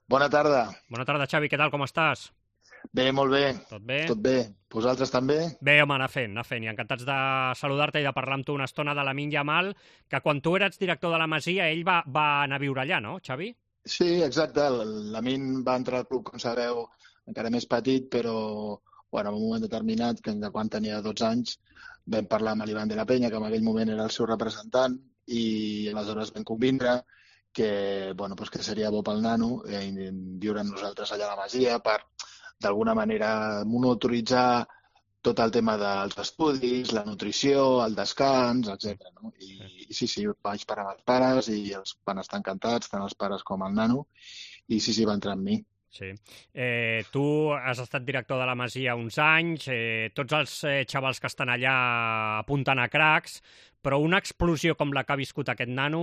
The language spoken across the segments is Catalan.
Bona tarda. Bona tarda, Xavi, què tal, com estàs? Bé, molt bé. Tot bé? Tot bé. Vosaltres també? Bé, home, anar fent. I encantats de saludar-te i de parlar amb tu una estona de Lamine Yamal, que quan tu eres director de la Masia, ell va anar a viure allà, no, Xavi? Sí, exacte. L'Amin va entrar al club, com sabeu, encara més petit, però bueno, en un moment determinat, que quan tenia 12 anys, vam parlar amb l'Ivan de la Penya, que en aquell moment era el seu representant, i aleshores vam convindre que, bueno, pues que seria bo pel nano viure amb nosaltres allà a la Masia per, d'alguna manera, monitoritzar tot el tema dels estudis, la nutrició, el descans, etc. No? I sí, vaig parar amb els pares i els van estar encantats, tant els pares com el nano, i sí, va entrar amb mi. Sí. Tu has estat director de la Masia uns anys, tots els xavals que estan allà apunten a cracs, però una explosió com la que ha viscut aquest nano,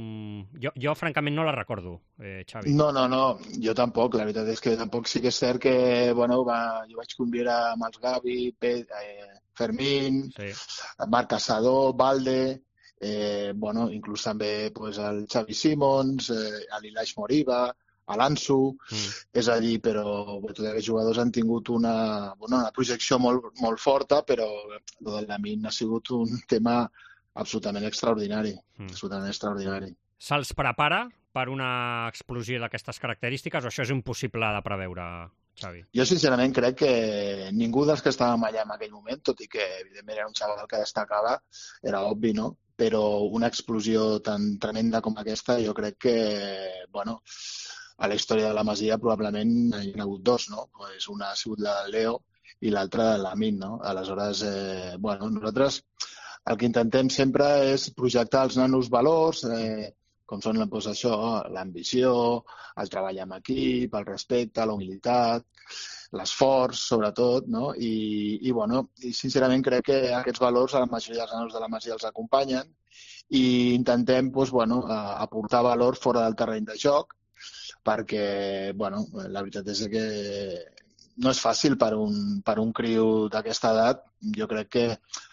jo francament no la recordo, Xavi. No, jo tampoc. La veritat és que tampoc sí que és cert que, bueno, jo vaig conviure amb els Gavi, Fermín, Sí. Marc Caçador, Valde, bueno, inclús també pues, el Xavi Simons, l'Ilaix Moriba, l'Ansu, és a dir, però tots aquests jugadors han tingut una projecció molt forta, però el del Lamine ha sigut un tema absolutament extraordinari, absolutament extraordinari. Se'ls prepara per una explosió d'aquestes característiques o això és impossible de preveure, Xavi? Jo sincerament crec que ningú dels que estàvem allà en aquell moment, tot i que evidentment era un xaval que destacava, era obvi, no? Però una explosió tan tremenda com aquesta, jo crec que, bueno, a la història de la Masia probablement hi ha hagut dos, no? Pues una ha sigut la del Leo i l'altra de l'Amin, no? Aleshores, bueno, nosaltres el que intentem sempre és projectar als nanos valors, com són doncs, això, l'ambició, el treball en equip, el respecte, la humilitat, l'esforç, sobretot, no? I sincerament crec que aquests valors a la majoria dels nanos de la Masia els acompanyen i intentem doncs, aportar valor fora del terreny de joc perquè, bueno, la veritat és que no és fàcil per un criu d'aquesta edat. Jo crec que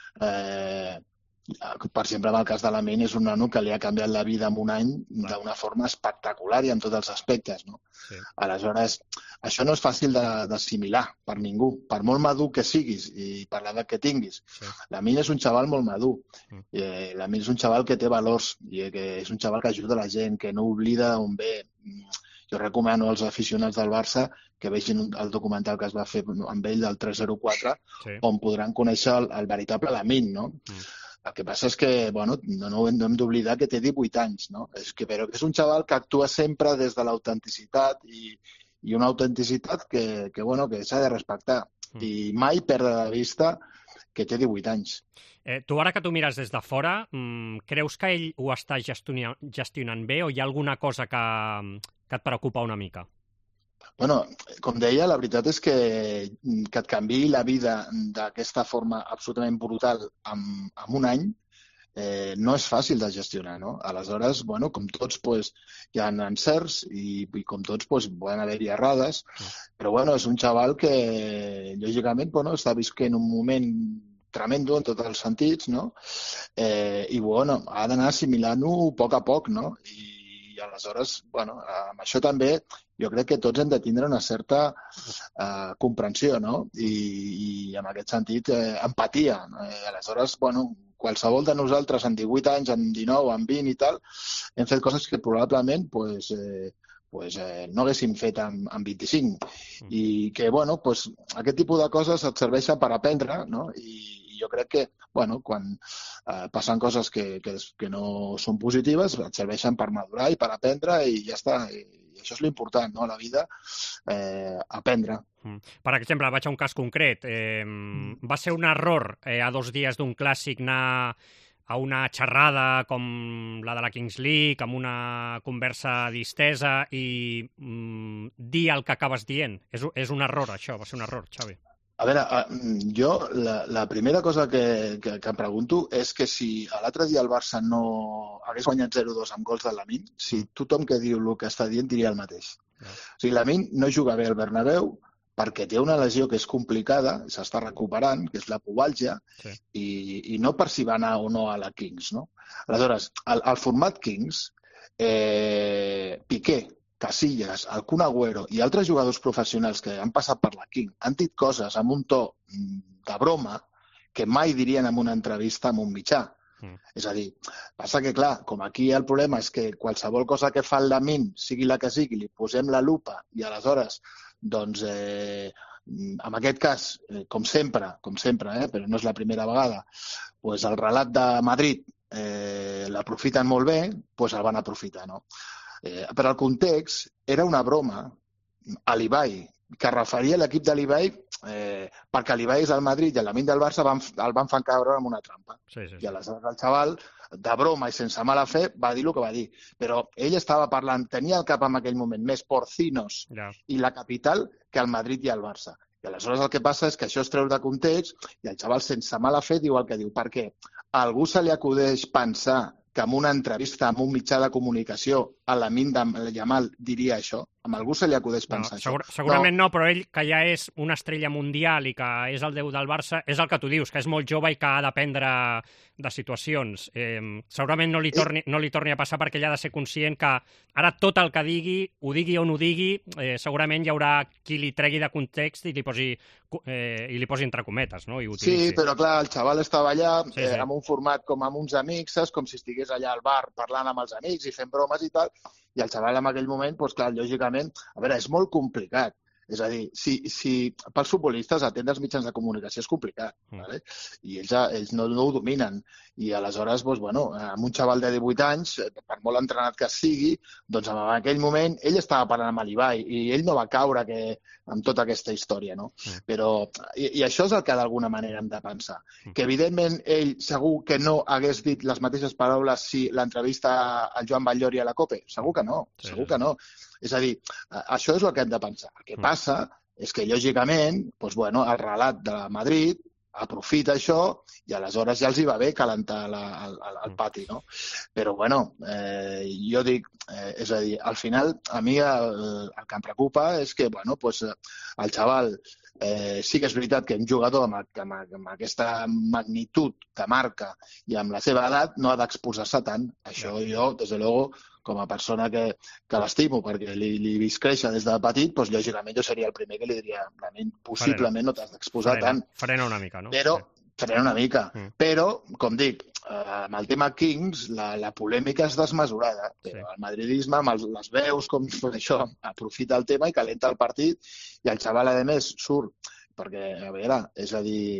per exemple, en el cas de l'Amin, és un nano que li ha canviat la vida en un any d'una forma espectacular i en tots els aspectes, no? Sí. Aleshores, això no és fàcil d'assimilar per ningú, per molt madur que siguis i per l'edat que tinguis. Sí. L'Amin és un xaval molt madur. L'Amin és un xaval que té valors i que és un xaval que ajuda la gent, que no oblida on ve. Jo recomano als aficionats del Barça que vegin el documental que es va fer amb ell del 304, on podran conèixer el veritable Lamine, no? El que passa és que, bueno, no hem d'oblidar que té 18 anys, no? Però és un xaval que actua sempre des de l'autenticitat i una autenticitat que s'ha de respectar i mai perdre de vista que té 18 anys. Tu, ara que tu mires des de fora, creus que ell ho està gestionant bé o hi ha alguna cosa que et preocupa una mica? Bueno, com deia, la veritat és que et canviï la vida d'aquesta forma absolutament brutal en un any no és fàcil de gestionar, no? Aleshores, bueno, com tots, pues, hi ha encerts i com tots, pues, poden haver-hi errades, però bueno, és un xaval que, lògicament, bueno, està visquent un moment tremendo en tots els sentits, no? I, bueno, ha d'anar assimilant-ho a poc, no? I aleshores, bueno, amb això també jo crec que tots hem de tindre una certa comprensió, no? I en aquest sentit, empatia. Aleshores, bueno, qualsevol de nosaltres en 18 anys, en 19, en 20 i tal, hem fet coses que probablement no haguéssim fet en 25. I que, bueno, aquest tipus de coses et serveixen per aprendre, no? I jo crec que, bueno, quan passen coses que no són positives, et serveixen per madurar i per aprendre i ja està. I això és l'important, no?, a la vida, aprendre. Per exemple, vaig a un cas concret. Va ser un error a 2 dies d'un clàssic anar a una xerrada com la de la Kings League, amb una conversa distesa i dir el que acabes dient. És un error, això, va ser un error, Xavi. A veure, jo la primera cosa que em pregunto és que si l'altre dia el Barça no hagués guanyat 0-2 amb gols de Lamine, si tothom que diu el que està dient diria el mateix. O sigui, Lamine no juga bé al Bernabéu perquè té una lesió que és complicada, s'està recuperant, que és la pubalgia, i no per si va anar o no a la Kings, no? Aleshores, al format Kings, Piqué Casillas, el Kun Agüero i altres jugadors professionals que han passat per la King han dit coses amb un to de broma que mai dirien en una entrevista amb un mitjà. És a dir, passa que, clar, com aquí el problema és que qualsevol cosa que fa el Lamine, sigui la que sigui, li posem la lupa i aleshores, doncs, en aquest cas, com sempre, però no és la primera vegada, doncs el relat de Madrid l'aprofiten molt bé, doncs el van aprofitar, no? Però el context era una broma a l'Ibai, que referia a l'equip de l'Ibai perquè l'Ibai és al Madrid i el Lamine del Barça el van fer caure en una trampa. Sí. I aleshores el xaval, de broma i sense mala fe, va dir el que va dir. Però ell estava parlant, tenia el cap en aquell moment més Porcinos i la capital que el Madrid i el Barça. I aleshores el que passa és que això es treu de context i el xaval sense mala fe diu el que diu. Perquè a algú se li acudeix pensar que en una entrevista amb un mitjà de comunicació a Lamine Yamal diria això? A algú se li acudeix pensar això? Segurament no, però ell, que ja és una estrella mundial i que és el déu del Barça, és el que tu dius, que és molt jove i que ha d'aprendre de situacions. Segurament no li torni a passar perquè ell ha de ser conscient que ara tot el que digui, ho digui o no ho digui, segurament hi haurà qui li tregui de context i li posi entre cometes, no? I sí, però clar, el xaval estava allà amb un format com amb uns amics, saps? Com si estigués allà al bar parlant amb els amics i fent bromes i tal, i el xaval en aquell moment, doncs clar, lògicament, a veure, és molt complicat. És a dir, si pels futbolistes atendre els mitjans de comunicació és complicat, ¿vale? I ells no ho dominen. I aleshores, doncs, bueno, amb un xaval de 18 anys, per molt entrenat que sigui, doncs en aquell moment ell estava parlant amb l'Ibai i ell no va caure amb tota aquesta història, no? Però, i això és el que d'alguna manera hem de pensar. Que evidentment ell segur que no hagués dit les mateixes paraules si l'entrevista al Joan Batllori a la COPE. Segur que no, segur que no. És a dir, això és el que hem de pensar. El que passa és que, lògicament, doncs, bueno, el relat de Madrid aprofita això i aleshores ja els hi va bé calentar el pati, no? Però, bueno, jo dic, és a dir, al final, a mi el que em preocupa és que, bueno, doncs, el xaval sí que és veritat que un jugador amb aquesta magnitud de marca i amb la seva edat no ha d'exposar-se tant. Això jo, des de luego, com a persona que l'estimo, perquè li vist créixer des de petit, doncs, lògicament jo seria el primer que li diria, possiblement no t'has d'exposar tant. Frena una mica, no? Però, frena una mica. Però, com dic, amb el tema Kings, la polèmica és desmesurada. Però el madridisme, amb les veus, com això, aprofita el tema i calenta el partit, i el xaval, a més, surt, perquè, a veure, és a dir,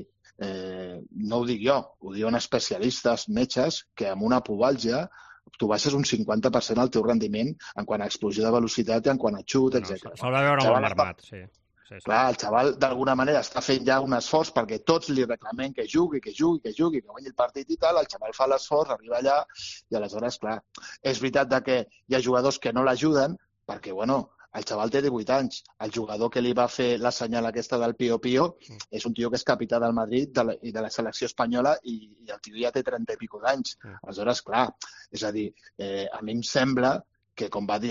no ho dic jo, ho diuen especialistes, metges, que amb una pubalgia tu baixes un 50% el teu rendiment en quant a explosió de velocitat i en quant a xut, etc. S'ha de veure molt armat, sí. Clar, el xaval d'alguna manera està fent ja un esforç perquè tots li reclamem que jugui, que guanyi el partit i tal, el xaval fa l'esforç, arriba allà i aleshores, clar, és veritat que hi ha jugadors que no l'ajuden perquè, bueno, el xaval té 18 anys. El jugador que li va fer la senyal aquesta del Pío Pío és un tio que és capità del Madrid i de la selecció espanyola i el tio ja té 30 i pico d'anys. Aleshores, clar, és a dir, a mi em sembla que, com va dir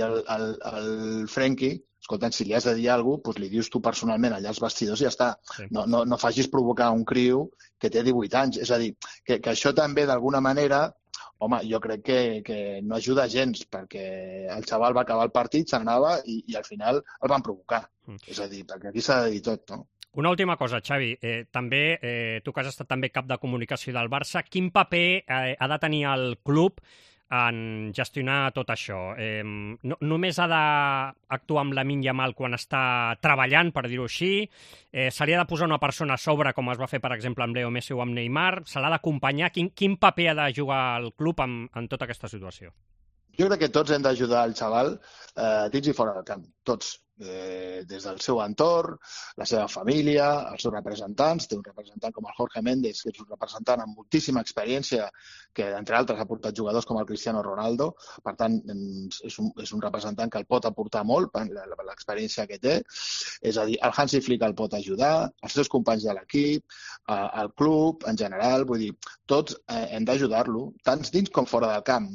el Frenkie, escolta, si li has de dir alguna cosa, doncs li dius tu personalment allà als vestidors i ja està. No facis provocar un criu que té 18 anys. És a dir, que això també, d'alguna manera, home, jo crec que no ajuda gens, perquè el xaval va acabar el partit, s'anava i al final el van provocar. És a dir, perquè aquí s'ha de dir tot, no? Una última cosa, Xavi. També, tu que has estat també cap de comunicació del Barça, quin paper ha de tenir el club en gestionar tot això? Només ha d'actuar amb Lamine Yamal quan està treballant, per dir-ho així? Se li ha de posar una persona a sobre, com es va fer, per exemple, amb Leo Messi o amb Neymar? Se l'ha d'acompanyar? Quin paper ha de jugar el club en tota aquesta situació? Jo crec que tots hem d'ajudar el xaval dins i fora del camp, tots. Des del seu entorn, la seva família, els seus representants. Té un representant com el Jorge Méndez, que és un representant amb moltíssima experiència, que, entre altres, ha portat jugadors com el Cristiano Ronaldo. Per tant, és un representant que el pot aportar molt per l'experiència que té. És a dir, el Hansi Flick el pot ajudar, els seus companys de l'equip, el club, en general. Vull dir, tots hem d'ajudar-lo, tant dins com fora del camp.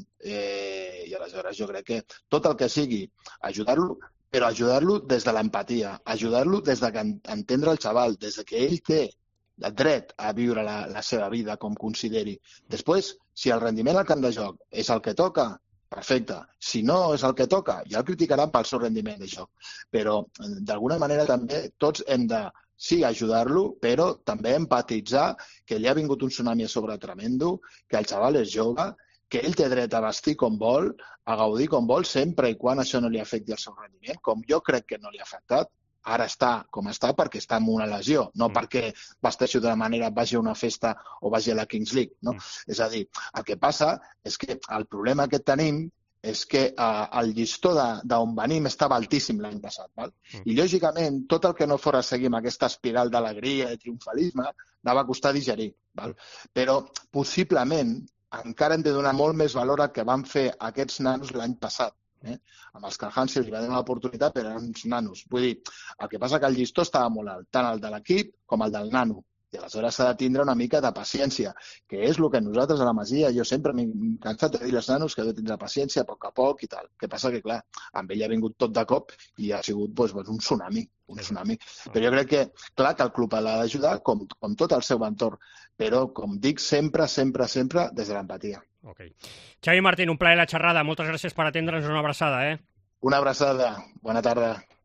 I aleshores jo crec que tot el que sigui ajudar-lo, però ajudar-lo des de l'empatia, ajudar-lo des de entendre el xaval, des de que ell té el dret a viure la seva vida com consideri. Després, si el rendiment al camp de joc és el que toca, perfecte. Si no és el que toca, ja el criticaran pel seu rendiment de joc. Però, d'alguna manera, també tots hem de, sí, ajudar-lo, però també empatitzar que li ha vingut un tsunami a sobre tremendo, que el xaval és jove, que ell té dret a vestir com vol, a gaudir com vol, sempre i quan això no li afecti el seu rendiment, com jo crec que no li ha afectat. Ara està com està perquè està amb una lesió, no perquè vesteixi d'una manera, vagi a una festa o vagi a la Kings League. No? És a dir, el que passa és que el problema que tenim és que el llistó d'on venim estava altíssim l'any passat. Val? I, lògicament, tot el que no fora seguir amb aquesta espiral d'alegria i triomfalisme anava a costar digerir. Val? Però, possiblement, encara hem de donar molt més valor al que van fer aquests nanos l'any passat. Amb els que el Hansi li va donar l'oportunitat, però eren uns nanos. Vull dir, el que passa que el llistó estava molt alt, tant el de l'equip com el del nano. I aleshores s'ha de tindre una mica de paciència, que és el que nosaltres a la Masia, jo sempre m'he cansat de dir als nanos que he de tindre paciència a poc i tal. El que passa que, clar, amb ell ha vingut tot de cop i ha sigut un tsunami. Però jo crec que, clar, que el club l'ha d'ajudar, com tot el seu entorn, però, com dic, sempre des de l'empatia. Okay. Xavi Martín, un plaer la xerrada. Moltes gràcies per atendre'ns. Una abraçada. Una abraçada. Bona tarda.